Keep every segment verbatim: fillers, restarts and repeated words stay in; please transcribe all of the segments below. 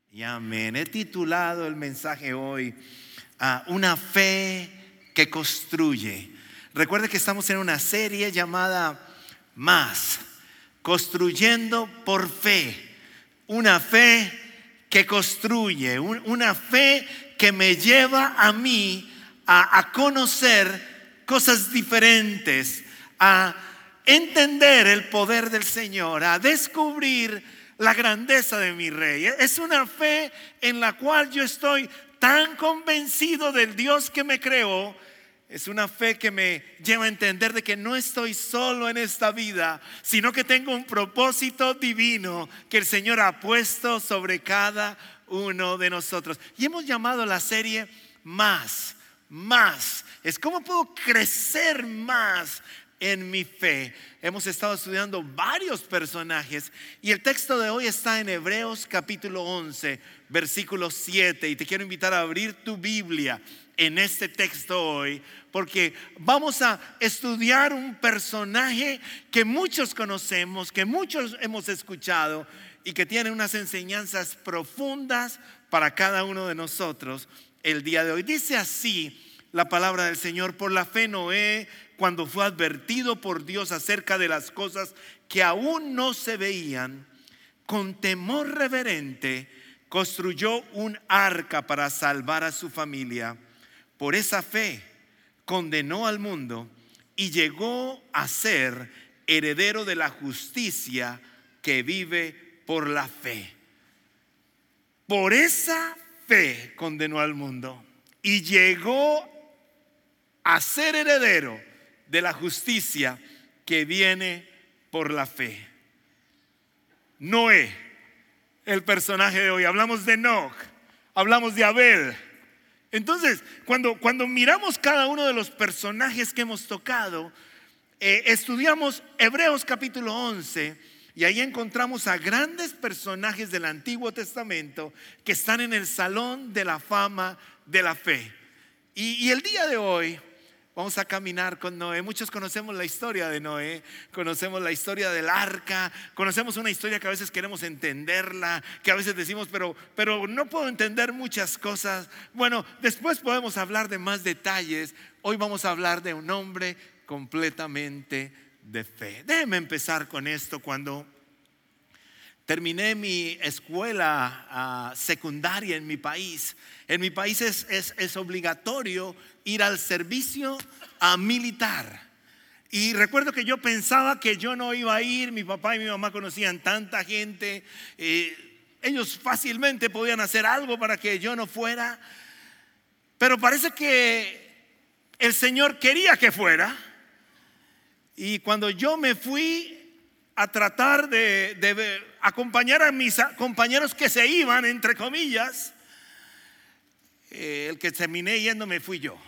Y amén. He titulado el mensaje hoy a Una fe que construye. Recuerde que estamos en una serie llamada Más, construyendo por fe. Una fe que construye, un, una fe que me lleva a mí a, a conocer cosas diferentes, a entender el poder del Señor, a descubrir la grandeza de mi Rey. Es una fe en la cual yo estoy tan convencido del Dios que me creó. Es una fe que me lleva a entender de que no estoy solo en esta vida, sino que tengo un propósito divino que el Señor ha puesto sobre cada uno de nosotros. Y hemos llamado la serie Más, Más. Es cómo puedo crecer más en mi fe. Hemos estado estudiando varios personajes y el texto de hoy está en Hebreos capítulo once, versículo siete. Y te quiero invitar a abrir tu Biblia en este texto hoy, porque vamos a estudiar un personaje que muchos conocemos, que muchos hemos escuchado y que tiene unas enseñanzas profundas para cada uno de nosotros el día de hoy. Dice así la palabra del Señor: por la fe Noé, cuando fue advertido por Dios acerca de las cosas que aún no se veían, con temor reverente construyó un arca para salvar a su familia. Por esa fe condenó al mundo y llegó a ser heredero de la justicia que vive por la fe. Por esa fe condenó al mundo y llegó a ser heredero de la justicia que viene por la fe. Noé, el personaje de hoy. Hablamos de Enoch, hablamos de Abel. Entonces, cuando, cuando miramos cada uno de los personajes que hemos tocado, eh, estudiamos Hebreos capítulo once, y ahí encontramos a grandes personajes del Antiguo Testamento que están en el salón de la fama de la fe. Y, y el día de hoy vamos a caminar con Noé. Muchos conocemos la historia de Noé, conocemos la historia del arca, conocemos una historia que a veces queremos entenderla, que a veces decimos, pero, pero no puedo entender muchas cosas. Bueno, después podemos hablar de más detalles. Hoy vamos a hablar de un hombre completamente de fe. Déjenme empezar con esto. Cuando terminé mi escuela uh, secundaria en mi país, en mi país es, es, es obligatorio ir al servicio uh, militar. Y recuerdo que yo pensaba que yo no iba a ir. Mi papá y mi mamá conocían tanta gente, eh, ellos fácilmente podían hacer algo para que yo no fuera. Pero parece que el Señor quería que fuera. Y cuando yo me fui a tratar de, de acompañar a mis compañeros que se iban, entre comillas, eh, el que terminé yéndome fui yo.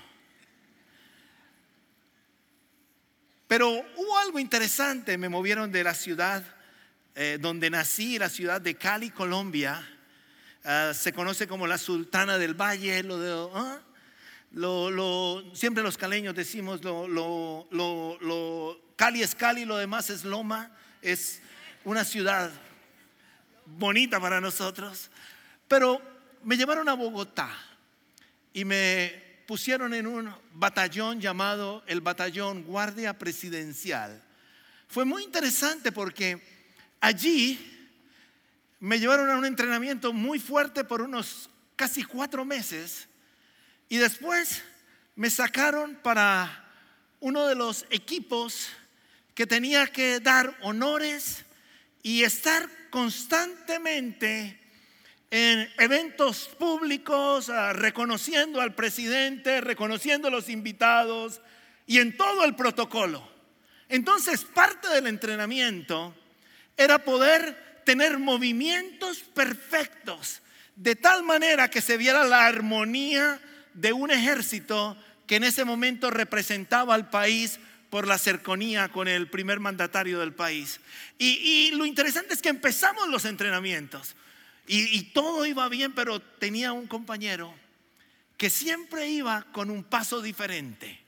Pero hubo algo interesante. Me movieron de la ciudad eh, donde nací, la ciudad de Cali, Colombia. Uh, se conoce como la Sultana del Valle. Lo de, ¿uh? lo, lo, siempre los caleños decimos lo, lo, lo, lo, Cali es Cali, lo demás es Loma. Es una ciudad bonita para nosotros. Pero me llevaron a Bogotá y me pusieron en un batallón llamado el Batallón Guardia Presidencial. Fue muy interesante porque allí me llevaron a un entrenamiento muy fuerte por unos casi cuatro meses. Y después me sacaron para uno de los equipos que tenía que dar honores y estar constantemente en eventos públicos, uh, reconociendo al presidente, reconociendo a los invitados y en todo el protocolo. Entonces, parte del entrenamiento era poder tener movimientos perfectos, de tal manera que se viera la armonía de un ejército que en ese momento representaba al país por la cercanía con el primer mandatario del país. Y, y lo interesante es que empezamos los entrenamientos y, y todo iba bien, pero tenía un compañero que siempre iba con un paso diferente.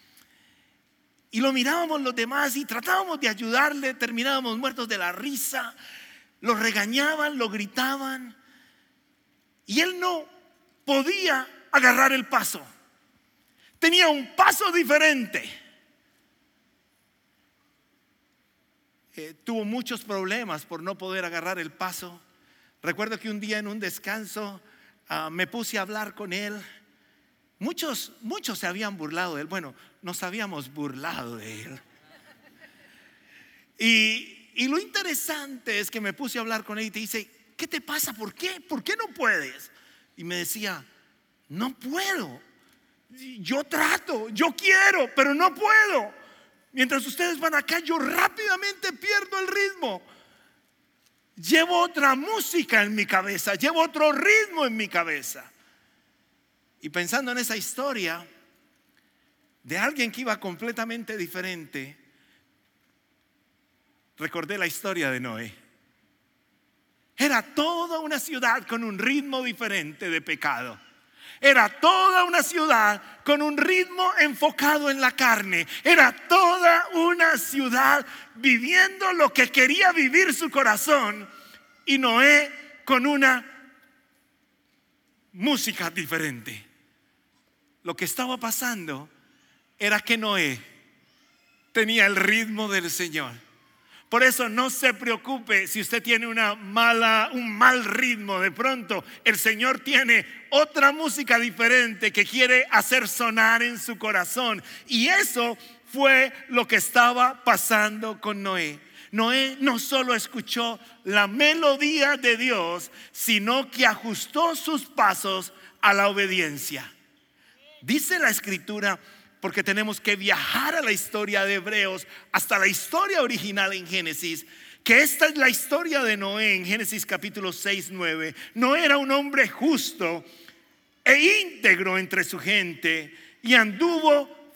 Y lo mirábamos los demás y tratábamos de ayudarle. Terminábamos muertos de la risa. Lo regañaban, lo gritaban. y él no podía agarrar el paso. Tenía un paso diferente. Eh, tuvo muchos problemas por no poder agarrar el paso. Recuerdo que un día en un descanso uh, me puse a hablar con él. Muchos, muchos se habían burlado de él. Bueno, nos habíamos burlado de él. Y, y lo interesante es que me puse a hablar con él y te dice: ¿qué te pasa? ¿Por qué? ¿Por qué no puedes? Y me decía: no puedo. Yo trato, yo quiero, pero no puedo. Mientras ustedes van acá, yo rápidamente pierdo el ritmo. Llevo otra música en mi cabeza, llevo otro ritmo en mi cabeza. Y pensando en esa historia de alguien que iba completamente diferente, recordé la historia de Noé. Era toda una ciudad con un ritmo diferente de pecado. Era toda una ciudad con un ritmo enfocado en la carne. Era toda una ciudad viviendo lo que quería vivir su corazón. Y Noé con una música diferente. Lo que estaba pasando era que Noé tenía el ritmo del Señor. Por eso no se preocupe si usted tiene una mala, un mal ritmo. De pronto el Señor tiene otra música diferente que quiere hacer sonar en su corazón. Y eso fue lo que estaba pasando con Noé. Noé no solo escuchó la melodía de Dios, sino que ajustó sus pasos a la obediencia. Dice la Escritura, porque tenemos que viajar a la historia de Hebreos hasta la historia original en Génesis, que esta es la historia de Noé en Génesis capítulo seis, nueve. Noé era un hombre justo e íntegro entre su gente y anduvo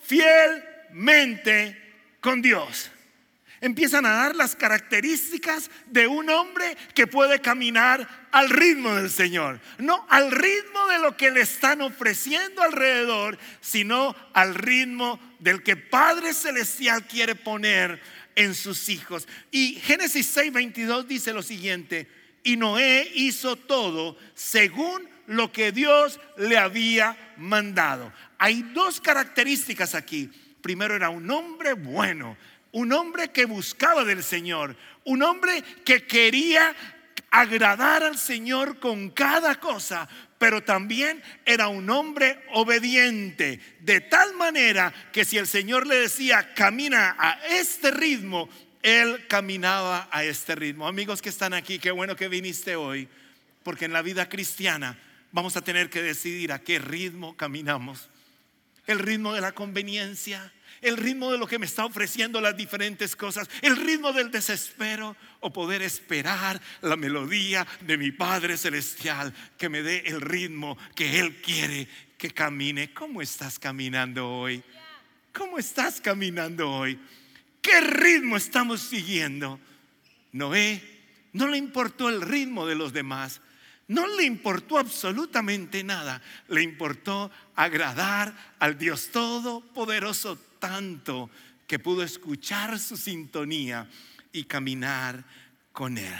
fielmente con Dios. Empiezan a dar las características de un hombre que puede caminar al ritmo del Señor. No al ritmo de lo que le están ofreciendo alrededor, sino al ritmo del que Padre Celestial quiere poner en sus hijos. Y Génesis seis, veintidós dice lo siguiente: y Noé hizo todo según lo que Dios le había mandado. Hay dos características aquí. Primero, era un hombre bueno, un hombre que buscaba del Señor, un hombre que quería agradar al Señor con cada cosa, pero también era un hombre obediente, de tal manera que si el Señor le decía camina a este ritmo, él caminaba a este ritmo. Amigos que están aquí, qué bueno que viniste hoy, porque en la vida cristiana vamos a tener que decidir a qué ritmo caminamos. El ritmo de la conveniencia, el ritmo de lo que me está ofreciendo las diferentes cosas, el ritmo del desespero, o poder esperar la melodía de mi Padre Celestial que me dé el ritmo que Él quiere que camine. ¿Cómo estás caminando hoy? ¿Cómo estás caminando hoy? ¿Qué ritmo estamos siguiendo? Noé no le importó el ritmo de los demás. No le importó absolutamente nada. Le importó agradar al Dios Todopoderoso, tanto que pudo escuchar su sintonía y caminar con Él.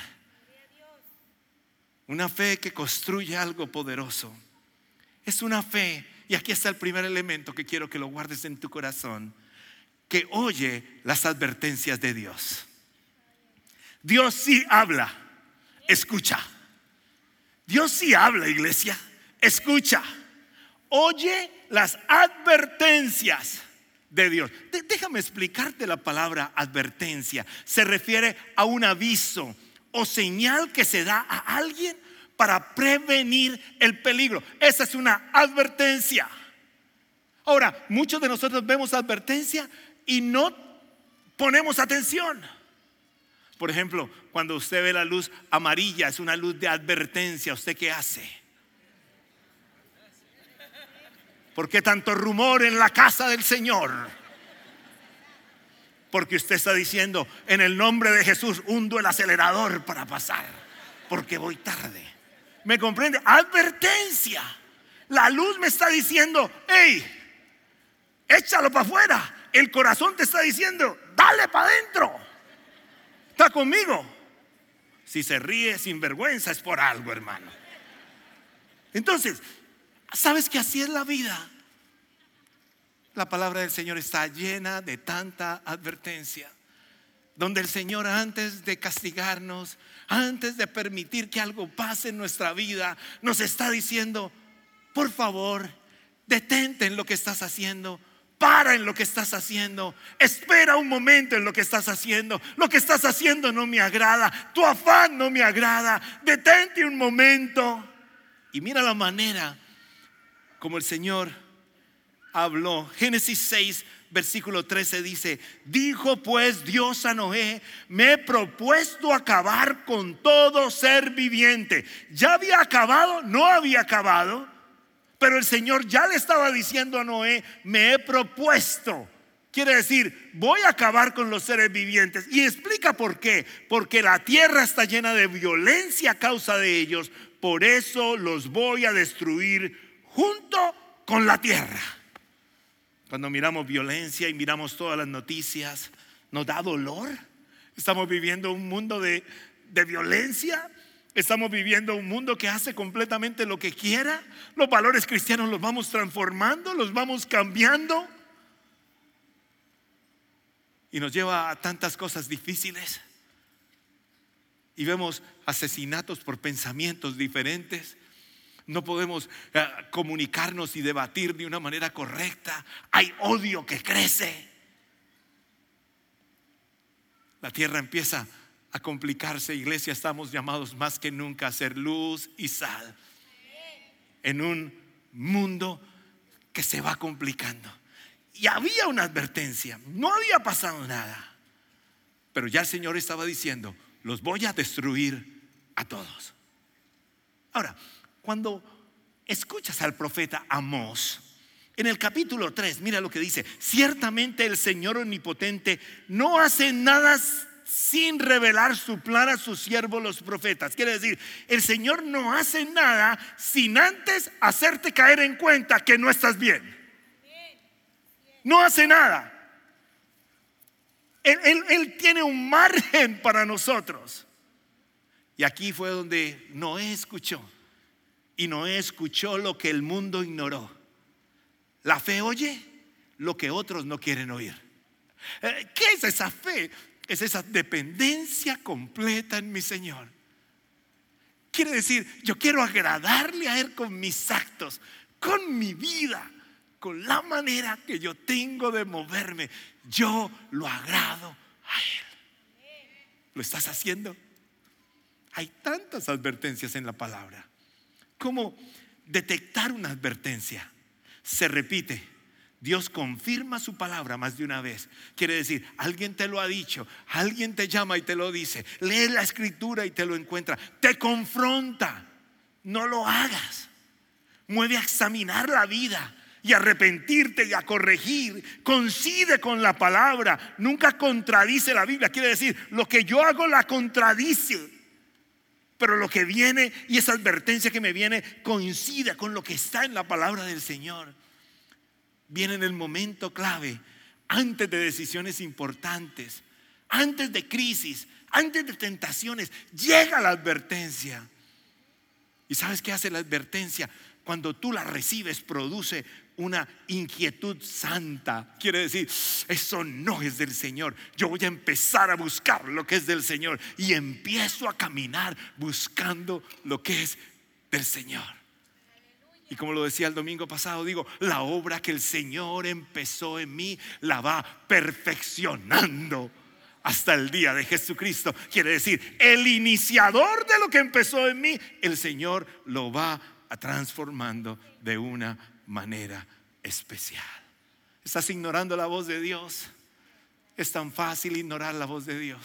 Una fe que construye algo poderoso. Es una fe, y aquí está el primer elemento que quiero que lo guardes en tu corazón, que oye las advertencias de Dios. Dios sí habla, escucha. Dios sí habla, iglesia, escucha. Oye las advertencias de Dios. De- déjame explicarte la palabra advertencia. Se refiere a un aviso o señal que se da a alguien para prevenir el peligro. Esa es una advertencia. Ahora, muchos de nosotros vemos advertencia y no ponemos atención. Por ejemplo, cuando usted ve la luz amarilla, es una luz de advertencia. ¿Usted qué hace? ¿Por qué tanto rumor en la casa del Señor? Porque usted está diciendo: en el nombre de Jesús hundo el acelerador para pasar, porque voy tarde. ¿Me comprende? Advertencia. La luz me está diciendo: hey, échalo para afuera. El corazón te está diciendo: dale para adentro. ¿Está conmigo? Si se ríe sin vergüenza es por algo, hermano. Entonces, ¿sabes que así es la vida? La palabra del Señor está llena de tanta advertencia, donde el Señor, antes de castigarnos, antes de permitir que algo pase en nuestra vida, nos está diciendo: por favor, detente en lo que estás haciendo, para en lo que estás haciendo, espera un momento en lo que estás haciendo. Lo que estás haciendo no me agrada, tu afán no me agrada, detente un momento. Y mira la manera como el Señor habló. Génesis seis, versículo trece dice: dijo pues Dios a Noé: me he propuesto acabar con todo ser viviente. ¿Ya había acabado? No había acabado, pero el Señor ya le estaba diciendo a Noé: me he propuesto. Quiere decir, voy a acabar con los seres vivientes. Y explica por qué. Porque la tierra está llena de violencia a causa de ellos. Por eso los voy a destruir junto con la tierra. Cuando miramos violencia y miramos todas las noticias, nos da dolor. Estamos viviendo un mundo de, de violencia. Estamos viviendo un mundo que hace completamente lo que quiera. Los valores cristianos los vamos transformando, los vamos cambiando, y nos lleva a tantas cosas difíciles. Y vemos asesinatos por pensamientos diferentes. No podemos eh, comunicarnos y debatir de una manera correcta. Hay odio que crece. La tierra empieza a complicarse. Iglesia, estamos llamados más que nunca a ser luz y sal en un mundo que se va complicando. Y había una advertencia, no había pasado nada, pero ya el Señor estaba diciendo: los voy a destruir a todos. Ahora, cuando escuchas al profeta Amós, en el capítulo tres, mira lo que dice: ciertamente el Señor omnipotente no hace nada sin revelar su plan a sus siervos los profetas. Quiere decir, el Señor no hace nada sin antes hacerte caer en cuenta que no estás bien. No hace nada. Él, él, él tiene un margen para nosotros. Y aquí fue donde Noé escuchó. Y Noé escuchó lo que el mundo ignoró. La fe oye lo que otros no quieren oír. ¿Qué es esa fe? Es esa dependencia completa en mi Señor. Quiere decir, yo quiero agradarle a Él con mis actos, con mi vida, con la manera que yo tengo de moverme. Yo lo agrado a Él. ¿Lo estás haciendo? Hay tantas advertencias en la palabra. ¿Cómo detectar una advertencia? Se repite. Dios confirma su palabra más de una vez. Quiere decir, alguien te lo ha dicho, alguien te llama y te lo dice. Lee la escritura y te lo encuentra. Te confronta. No lo hagas. Mueve a examinar la vida y arrepentirte y a corregir. Coincide con la palabra. Nunca contradice la Biblia. Quiere decir, lo que yo hago la contradice, pero lo que viene y esa advertencia que me viene coincide con lo que está en la palabra del Señor. Viene en el momento clave, antes de decisiones importantes, antes de crisis, antes de tentaciones, llega la advertencia. ¿Y sabes qué hace la advertencia? Cuando tú la recibes, produce una inquietud santa. Quiere decir, eso no es del Señor. Yo voy a empezar a buscar lo que es del Señor. Y empiezo a caminar buscando lo que es del Señor. Y como lo decía el domingo pasado, digo, la obra que el Señor empezó en mí la va perfeccionando hasta el día de Jesucristo. Quiere decir, el iniciador de lo que empezó en mí, el Señor lo va transformando de una manera especial. ¿Estás ignorando la voz de Dios? Es tan fácil ignorar la voz de Dios,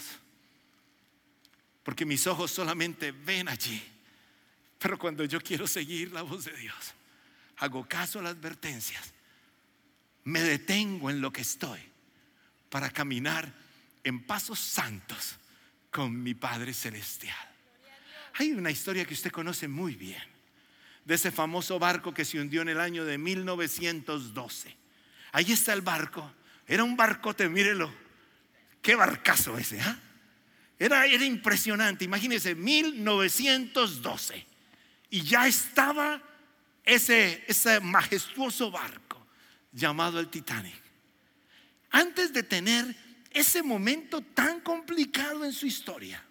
porque mis ojos solamente ven allí. Pero cuando yo quiero seguir la voz de Dios, hago caso a las advertencias, me detengo en lo que estoy para caminar en pasos santos con mi Padre Celestial. Hay una historia que usted conoce muy bien, de ese famoso barco que se hundió en el año de mil novecientos doce. Ahí está el barco. Era un barcote, mírelo. Qué barcazo ese, ¿eh? era, era impresionante. Imagínense, mil novecientos doce. Y ya estaba ese, ese majestuoso barco llamado el Titanic, antes de tener ese momento tan complicado en su historia,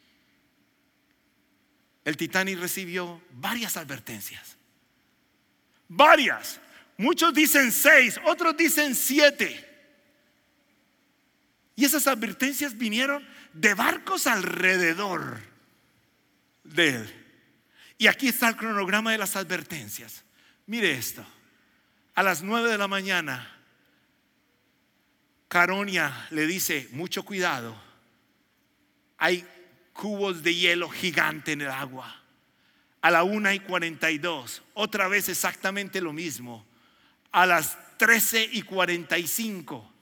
el Titanic recibió varias advertencias. Varias. Muchos dicen seis, otros dicen siete. Y esas advertencias vinieron de barcos alrededor de él. Y aquí está el cronograma de las advertencias. Mire esto. A las nueve de la mañana, Caronia le dice: mucho cuidado, hay cubos de hielo gigante en el agua. A la una y cuarenta y dos, otra vez exactamente lo mismo. A las trece y cuarenta y cinco,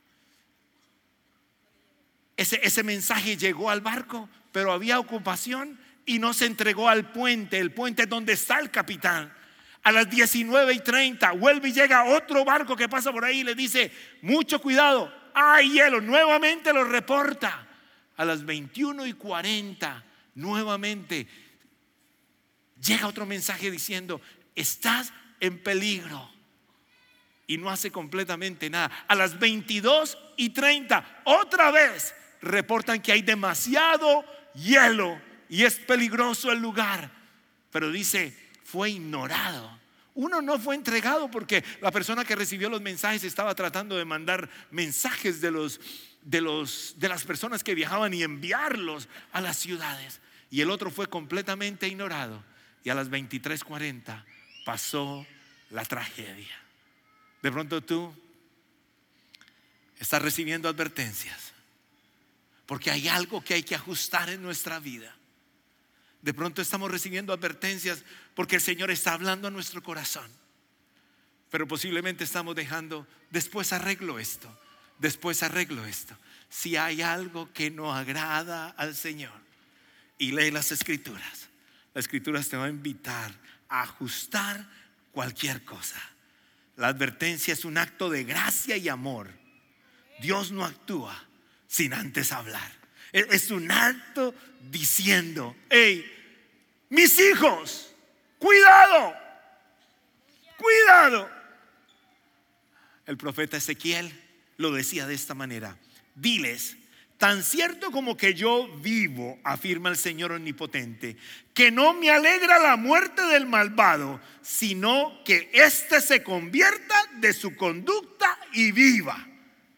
ese, ese mensaje llegó al barco, pero había ocupación y no se entregó al puente. El puente es donde está el capitán. A las diecinueve y treinta vuelve y llega otro barco que pasa por ahí y le dice: mucho cuidado, hay hielo. Nuevamente lo reporta. A las veintiuno y cuarenta nuevamente llega otro mensaje diciendo: estás en peligro. Y no hace completamente nada. A las veintidós y treinta otra vez reportan que hay demasiado hielo y es peligroso el lugar. Pero dice: fue ignorado. Uno no fue entregado porque la persona que recibió los mensajes estaba tratando de mandar mensajes de los, de los, de las personas que viajaban y enviarlos a las ciudades. Y el otro fue completamente ignorado. Y a las veintitrés cuarenta pasó la tragedia. De pronto tú estás recibiendo advertencias porque hay algo que hay que ajustar en nuestra vida. De pronto estamos recibiendo advertencias porque el Señor está hablando a nuestro corazón. Pero posiblemente estamos dejando: después arreglo esto, después arreglo esto. Si hay algo que no agrada al Señor, y lee las Escrituras, las Escrituras te van a invitar a ajustar cualquier cosa. La advertencia es un acto de gracia y amor. Dios no actúa sin antes hablar. Es un acto diciendo: hey, mis hijos, cuidado, cuidado. El profeta Ezequiel lo decía de esta manera: diles, tan cierto como que yo vivo, afirma el Señor omnipotente, que no me alegra la muerte del malvado, sino que éste se convierta de su conducta y viva.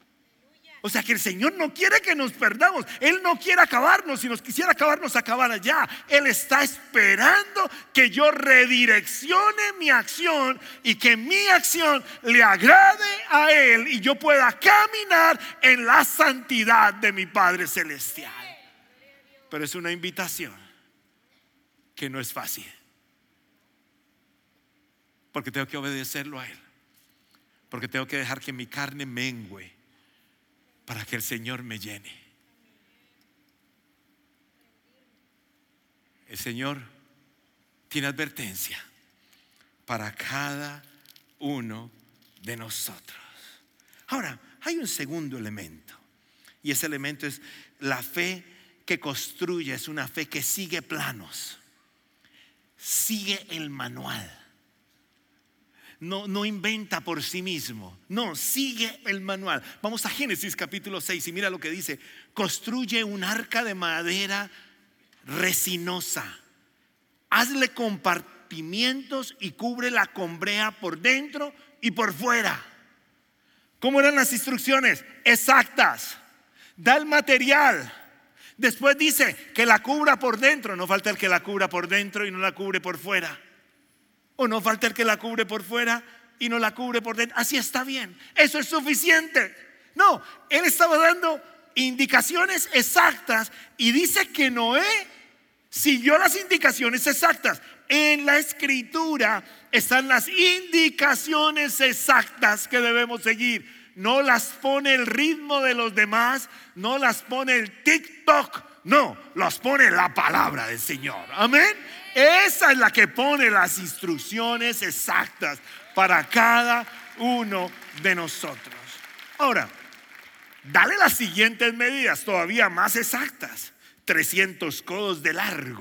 O sea que el Señor no quiere que nos perdamos. Él no quiere acabarnos. Si nos quisiera acabarnos, acabara ya. Él está esperando que yo redireccione mi acción y que mi acción le agrade a Él y yo pueda caminar en la santidad de mi Padre Celestial. Pero es una invitación que no es fácil, porque tengo que obedecerlo a Él, porque tengo que dejar que mi carne mengüe para que el Señor me llene. El Señor tiene advertencia para cada uno de nosotros. Ahora, hay un segundo elemento, y ese elemento es la fe que construye. Es una fe que sigue planos, sigue el manual. No, no inventa por sí mismo, no, sigue el manual. Vamos a Génesis capítulo seis y mira lo que dice: construye un arca de madera resinosa, hazle compartimientos y cúbrela con brea por dentro y por fuera. ¿Cómo eran las instrucciones? Exactas. Da el material. Después dice que la cubra por dentro. No falta el que la cubra por dentro y no la cubre por fuera. O no falta el que la cubre por fuera y no la cubre por dentro. Así está bien, eso es suficiente. No, él estaba dando indicaciones exactas y dice que Noé siguió las indicaciones exactas. En la Escritura están las indicaciones exactas que debemos seguir. No las pone el ritmo de los demás, no las pone el TikTok, no, las pone la palabra del Señor. Amén. Esa es la que pone las instrucciones exactas para cada uno de nosotros. Ahora, dale las siguientes medidas todavía más exactas: trescientos codos de largo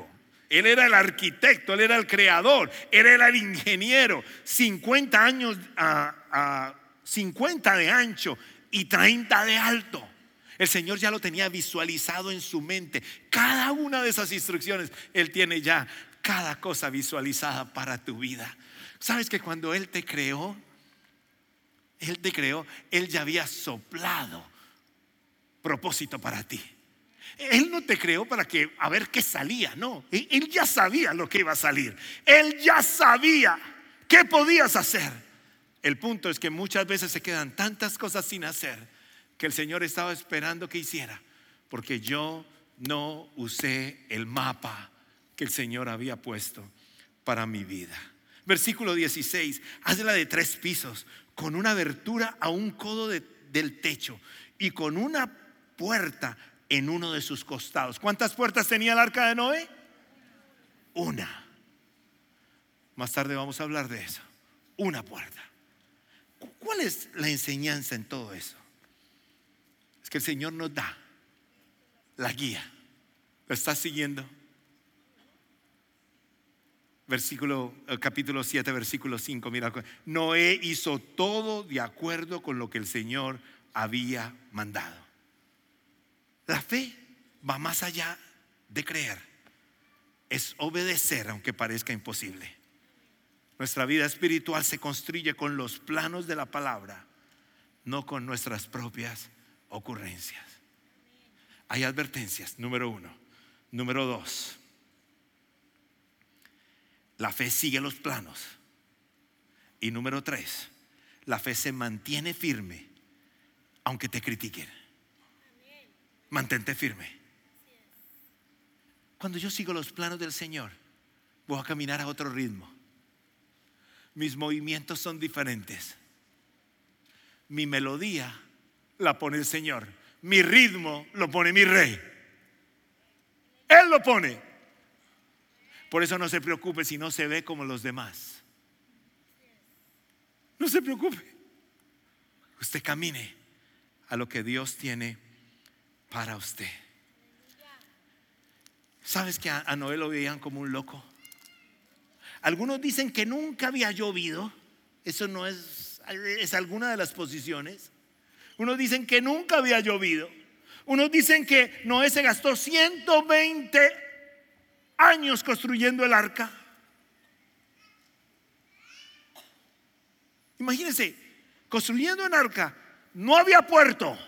Él era el arquitecto, él era el creador, él era el ingeniero. cincuenta años, a, a cincuenta de ancho y treinta de alto. El Señor ya lo tenía visualizado en su mente. Cada una de esas instrucciones, Él tiene ya cada cosa visualizada para tu vida. ¿Sabes que cuando Él te creó, Él te creó, Él ya había soplado propósito para ti? Él no te creó para que a ver qué salía, no. Él ya sabía lo que iba a salir. Él ya sabía qué podías hacer. El punto es que muchas veces se quedan tantas cosas sin hacer que el Señor estaba esperando que hiciera, porque yo no usé el mapa que el Señor había puesto para mi vida. Versículo dieciséis, hazla de tres pisos, con una abertura a un codo de, del techo y con una puerta en uno de sus costados. ¿Cuántas puertas tenía el arca de Noé? Una. Más tarde vamos a hablar de eso. Una puerta. ¿Cuál es la enseñanza en todo eso? Es que el Señor nos da la guía. ¿Lo estás siguiendo? Versículo, capítulo siete, versículo cinco. Mira, Noé hizo todo de acuerdo con lo que el Señor había mandado. La fe va más allá de creer. Es obedecer aunque parezca imposible. Nuestra vida espiritual se construye con los planos de la palabra, no con nuestras propias ocurrencias. Hay advertencias, número uno. Número dos, la fe sigue los planos. Y número tres, la fe se mantiene firme aunque te critiquen. Mantente firme. Cuando yo sigo los planos del Señor, voy a caminar a otro ritmo. Mis movimientos son diferentes. Mi melodía la pone el Señor. Mi ritmo lo pone mi Rey. Él lo pone. Por eso no se preocupe si no se ve como los demás. No se preocupe. Usted camine a lo que Dios tiene para usted. ¿Sabes que a Noé lo veían como un loco? Algunos dicen que nunca había llovido. Eso no es, es alguna de las posiciones. Unos dicen que nunca había llovido. Unos dicen que Noé se gastó ciento veinte años construyendo el arca. Imagínense, construyendo un arca, no había puerto.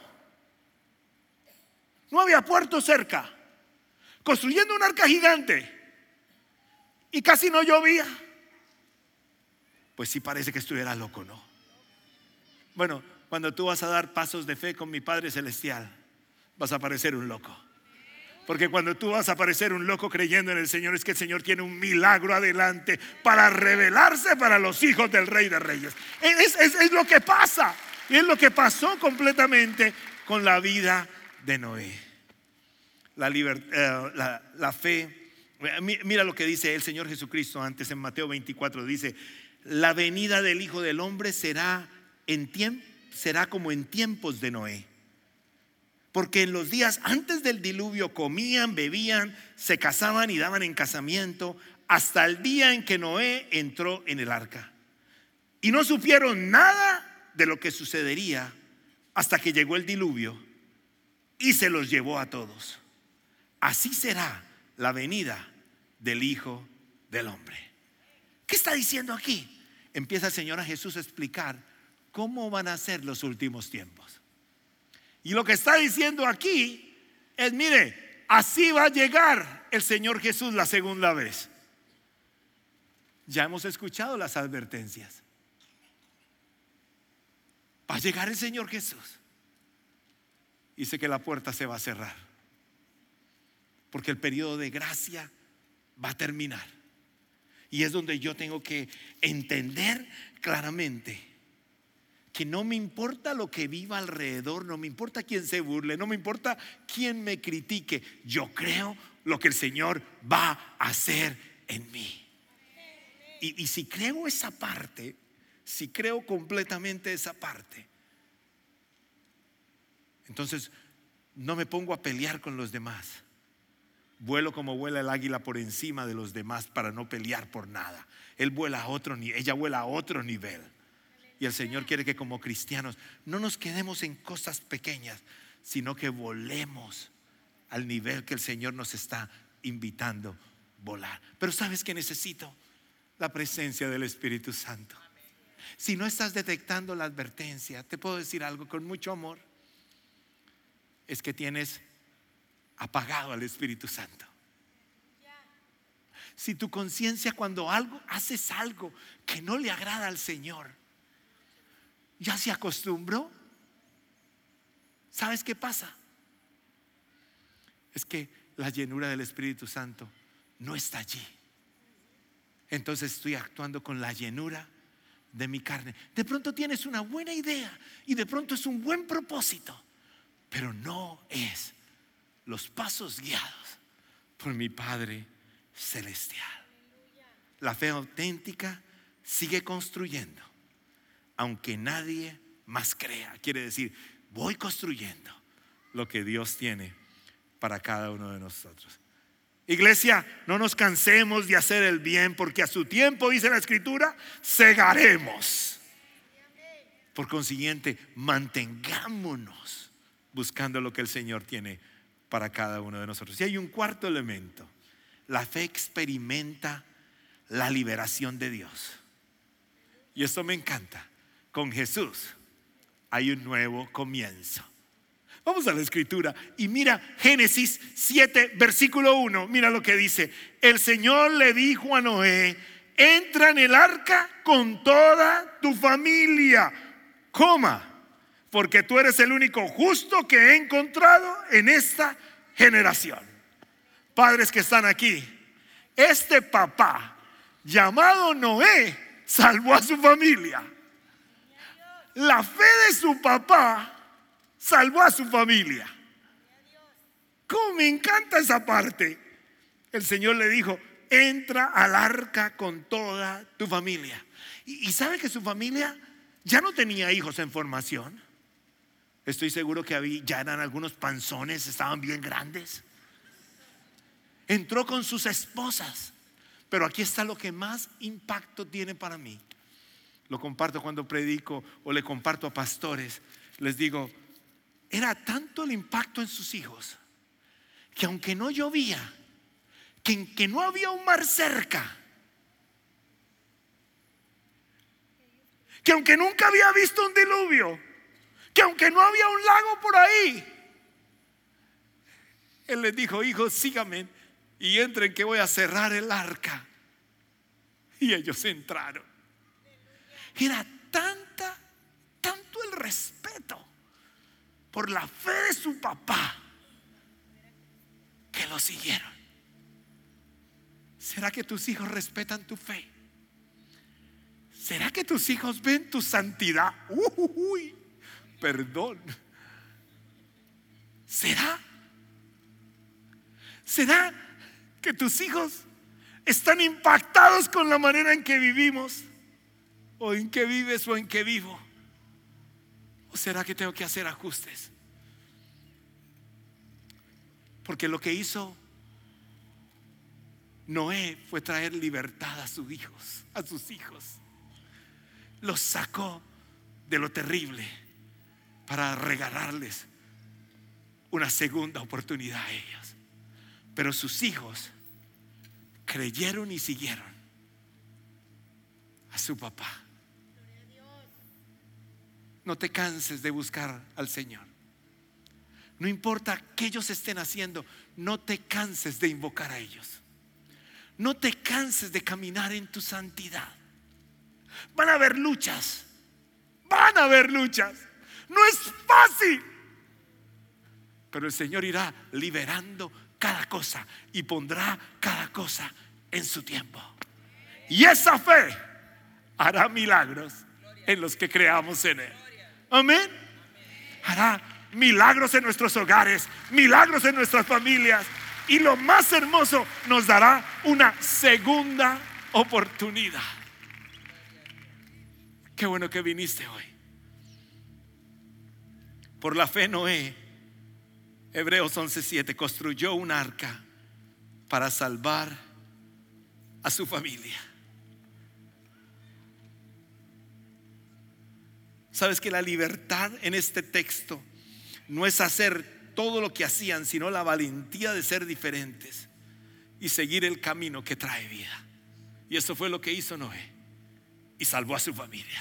No había puerto cerca. Construyendo un arca gigante y casi no llovía. Pues sí parece que estuviera loco, ¿no? Bueno, cuando tú vas a dar pasos de fe con mi Padre Celestial, vas a parecer un loco. Porque cuando tú vas a parecer un loco creyendo en el Señor, es que el Señor tiene un milagro adelante para revelarse para los hijos del Rey de Reyes. Es, es, es lo que pasa. Y es lo que pasó completamente con la vida de Noé. La, liber, eh, la, la fe. Mira lo que dice el Señor Jesucristo antes en Mateo veinticuatro. Dice: la venida del Hijo del Hombre será, en tiemp- será como en tiempos de Noé. Porque en los días antes del diluvio comían, bebían, se casaban y daban en casamiento, hasta el día en que Noé entró en el arca. Y no supieron nada de lo que sucedería hasta que llegó el diluvio y se los llevó a todos. Así será la venida del Hijo del Hombre. ¿Qué está diciendo aquí? Empieza el Señor a Jesús a explicar cómo van a ser los últimos tiempos. Y lo que está diciendo aquí es: mire, así va a llegar el Señor Jesús la segunda vez. Ya hemos escuchado las advertencias. Va a llegar el Señor Jesús. Dice que la puerta se va a cerrar, porque el periodo de gracia va a terminar. Y es donde yo tengo que entender claramente que no me importa lo que viva alrededor, no me importa quién se burle, no me importa quién me critique. Yo creo lo que el Señor va a hacer en mí. Y, y si creo esa parte, si creo completamente esa parte, entonces no me pongo a pelear con los demás. vuelo como vuela el águila por encima de los demás para no pelear por nada. Él vuela a otro nivel, ella vuela a otro nivel. Y el Señor quiere que como cristianos no nos quedemos en cosas pequeñas, sino que volemos al nivel que el Señor nos está invitando a volar. Pero ¿sabes qué necesito? La presencia del Espíritu Santo. Si no estás detectando la advertencia, te puedo decir algo con mucho amor: es que tienes apagado al Espíritu Santo. Si tu conciencia, cuando algo haces algo que no le agrada al Señor, ya se acostumbró, ¿sabes qué pasa? Es que la llenura del Espíritu Santo no está allí. Entonces estoy actuando con la llenura de mi carne. De pronto tienes una buena idea y de pronto es un buen propósito, pero no es los pasos guiados por mi Padre celestial. La fe auténtica sigue construyendo aunque nadie más crea. Quiere decir, voy construyendo lo que Dios tiene para cada uno de nosotros. Iglesia, no nos cansemos de hacer el bien, porque a su tiempo, dice la Escritura, segaremos. Por consiguiente, mantengámonos buscando lo que el Señor tiene para cada uno de nosotros. Y hay un cuarto elemento: la fe experimenta la liberación de Dios. Y esto me encanta. Con Jesús hay un nuevo comienzo. Vamos a la Escritura y mira Génesis siete versículo uno. Mira lo que dice: el Señor le dijo a Noé: entra en el arca con toda tu familia, coma, porque tú eres el único justo que he encontrado en esta generación. Padres que están aquí, este papá llamado Noé salvó a su familia. La fe de su papá salvó a su familia. ¿Cómo me encanta esa parte? El Señor le dijo: entra al arca con toda tu familia. Y, y sabe que su familia ya no tenía hijos en formación. Estoy seguro que había, ya eran algunos panzones, estaban bien grandes. Entró con sus esposas. Pero aquí está lo que más impacto tiene para mí. Lo comparto cuando predico o le comparto a pastores. Les digo, era tanto el impacto en sus hijos que aunque no llovía, que, que no había un mar cerca, que aunque nunca había visto un diluvio, que aunque no había un lago por ahí, él les dijo: hijos, síganme y entren que voy a cerrar el arca. Y ellos entraron. Era tanta, tanto el respeto por la fe de su papá que lo siguieron. ¿Será que tus hijos respetan tu fe? ¿Será que tus hijos ven tu santidad? Uy, perdón. ¿Será? ¿Será que tus hijos están impactados con la manera en que vivimos? ¿O en que vives o en que vivo? ¿O será que tengo que hacer ajustes? Porque lo que hizo Noé fue traer libertad a sus hijos, a sus hijos. Los sacó de lo terrible para regalarles una segunda oportunidad a ellos. Pero sus hijos creyeron y siguieron a su papá. No te canses de buscar al Señor. No importa qué ellos estén haciendo, no te canses de invocar a ellos. No te canses de caminar en tu santidad. Van a haber luchas. Van a haber luchas. No es fácil. Pero el Señor irá liberando cada cosa y pondrá cada cosa en su tiempo. Y esa fe hará milagros en los que creamos en Él. Amén. Hará milagros en nuestros hogares, milagros en nuestras familias. Y lo más hermoso, nos dará una segunda oportunidad. Qué bueno que viniste hoy. Por la fe Noé, Hebreos once siete, construyó un arca para salvar a su familia. Sabes que la libertad en este texto no es hacer todo lo que hacían, sino la valentía de ser diferentes y seguir el camino que trae vida. Y eso fue lo que hizo Noé, y salvó a su familia.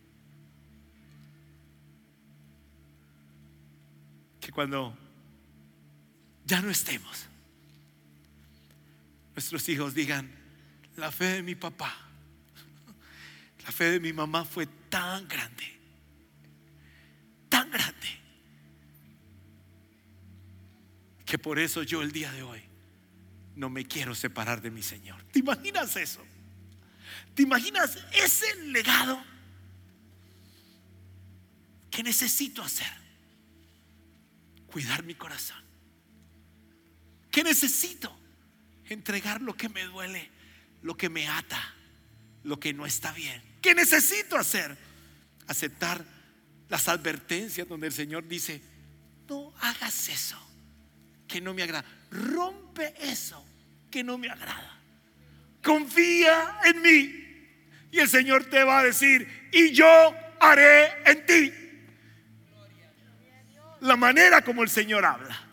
Que cuando ya no estemos, nuestros hijos digan: la fe de mi papá, la fe de mi mamá fue tan grande, tan grande, que por eso yo el día de hoy no me quiero separar de mi Señor. ¿Te imaginas eso? ¿Te imaginas ese legado que necesito hacer? Cuidar mi corazón. ¿Qué necesito? Entregar lo que me duele, lo que me ata, lo que no está bien. ¿Qué necesito hacer? Aceptar las advertencias donde el Señor dice: no hagas eso que no me agrada. Rompe eso que no me agrada. Confía en mí. Y el Señor te va a decir: y yo haré en ti. La manera como el Señor habla.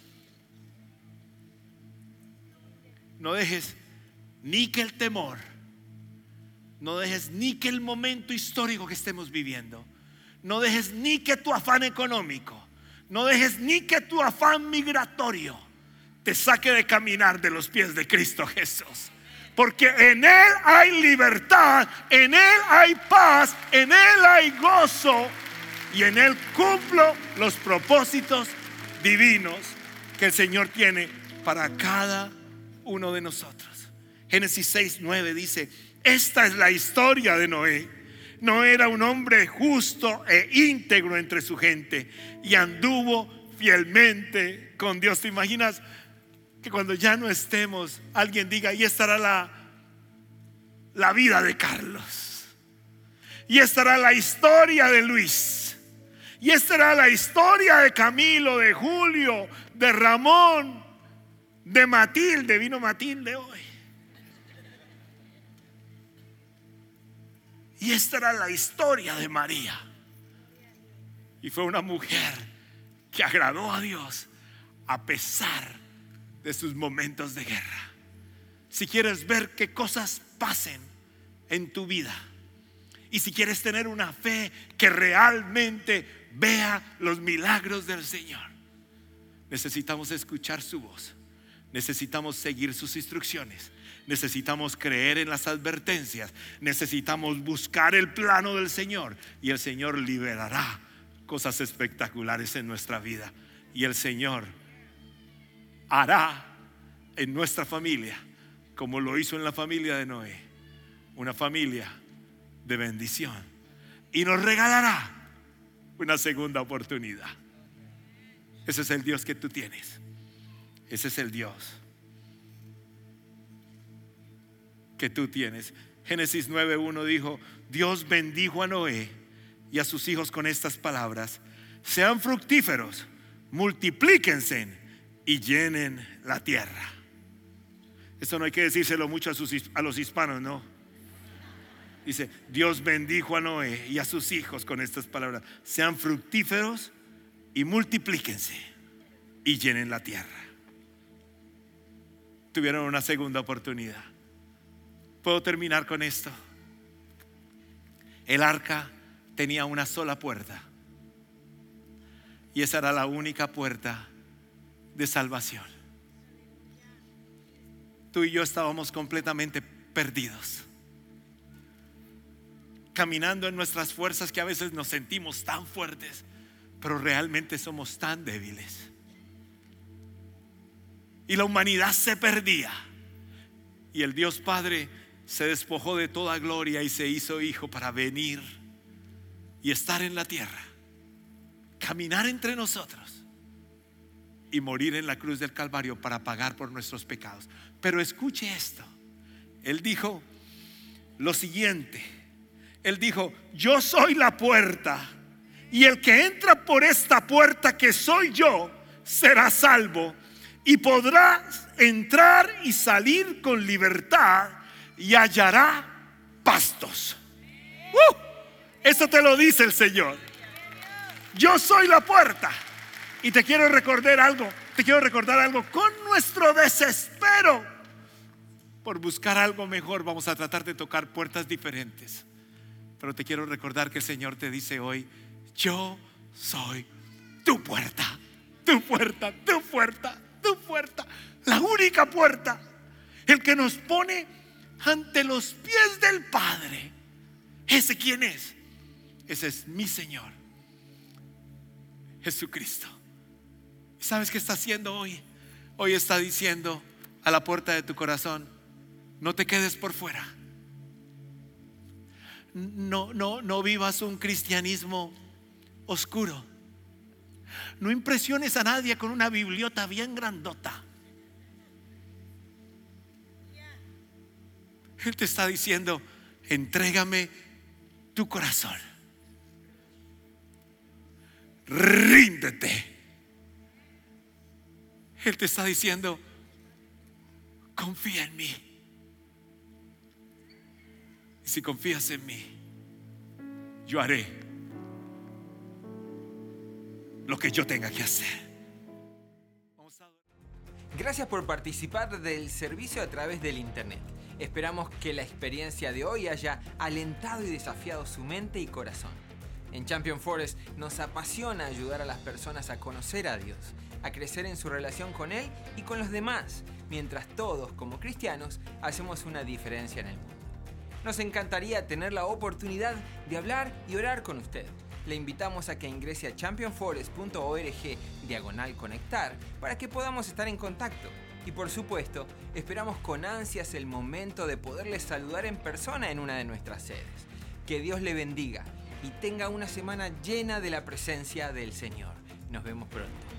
No dejes ni que el temor, no dejes ni que el momento histórico que estemos viviendo, no dejes ni que tu afán económico, no dejes ni que tu afán migratorio te saque de caminar de los pies de Cristo Jesús. Porque en Él hay libertad, en Él hay paz, en Él hay gozo, y en Él cumplo los propósitos divinos que el Señor tiene para cada uno de nosotros. Génesis seis nueve dice: esta es la historia de Noé. Noé era un hombre justo e íntegro entre su gente, y anduvo fielmente con Dios. ¿Te imaginas que cuando ya no estemos, alguien diga: y estará la, la vida de Carlos, y estará la historia de Luis, y estará la historia de Camilo, de Julio, de Ramón, de Matilde? Vino Matilde hoy. Y esta era la historia de María. Y fue una mujer que agradó a Dios a pesar de sus momentos de guerra. Si quieres ver que cosas pasen en tu vida, y si quieres tener una fe que realmente vea los milagros del Señor, necesitamos escuchar su voz. Necesitamos seguir sus instrucciones. Necesitamos creer en las advertencias. Necesitamos buscar el plano del Señor, y el Señor liberará cosas espectaculares en nuestra vida. Y el Señor hará en nuestra familia, como lo hizo en la familia de Noé, una familia de bendición, y nos regalará una segunda oportunidad. Ese es el Dios que tú tienes. Ese es el Dios que tú tienes. Génesis nueve uno dijo: Dios bendijo a Noé y a sus hijos con estas palabras: sean fructíferos, multiplíquense y llenen la tierra. Esto no hay que decírselo mucho a, sus, a los hispanos, ¿no? Dice: Dios bendijo a Noé y a sus hijos con estas palabras: sean fructíferos y multiplíquense y llenen la tierra. Tuvieron una segunda oportunidad. ¿Puedo terminar con esto? El arca tenía una sola puerta, y esa era la única puerta de salvación. Tú y yo estábamos completamente perdidos, caminando en nuestras fuerzas, que a veces nos sentimos tan fuertes, pero realmente somos tan débiles. Y la humanidad se perdía, y el Dios Padre se despojó de toda gloria y se hizo hijo para venir y estar en la tierra, caminar entre nosotros y morir en la cruz del Calvario para pagar por nuestros pecados. Pero escuche esto: Él dijo lo siguiente. Él dijo: yo soy la puerta, y el que entra por esta puerta, que soy yo, será salvo, y podrá entrar y salir con libertad y hallará pastos. ¡Uh! Eso te lo dice el Señor. Yo soy la puerta. Y te quiero recordar algo, te quiero recordar algo. Con nuestro desespero por buscar algo mejor, vamos a tratar de tocar puertas diferentes. Pero te quiero recordar que el Señor te dice hoy: yo soy tu puerta, tu puerta, tu puerta, tu puerta, la única puerta. El que nos pone ante los pies del Padre. ¿Ese quién es? Ese es mi Señor, Jesucristo. ¿Sabes qué está haciendo hoy? Hoy está diciendo a la puerta de tu corazón: no te quedes por fuera. No, no, no vivas un cristianismo oscuro. No impresiones a nadie con una bibliota bien grandota. Él te está diciendo: entrégame tu corazón. Ríndete. Él te está diciendo: confía en mí. Y si confías en mí, yo haré lo que yo tenga que hacer. Gracias por participar del servicio a través del internet. Esperamos que la experiencia de hoy haya alentado y desafiado su mente y corazón. En Champion Forest nos apasiona ayudar a las personas a conocer a Dios, a crecer en su relación con Él y con los demás, mientras todos, como cristianos, hacemos una diferencia en el mundo. Nos encantaría tener la oportunidad de hablar y orar con usted. Le invitamos a que ingrese a champion forest punto org diagonal conectar para que podamos estar en contacto. Y por supuesto, esperamos con ansias el momento de poderles saludar en persona en una de nuestras sedes. Que Dios le bendiga y tenga una semana llena de la presencia del Señor. Nos vemos pronto.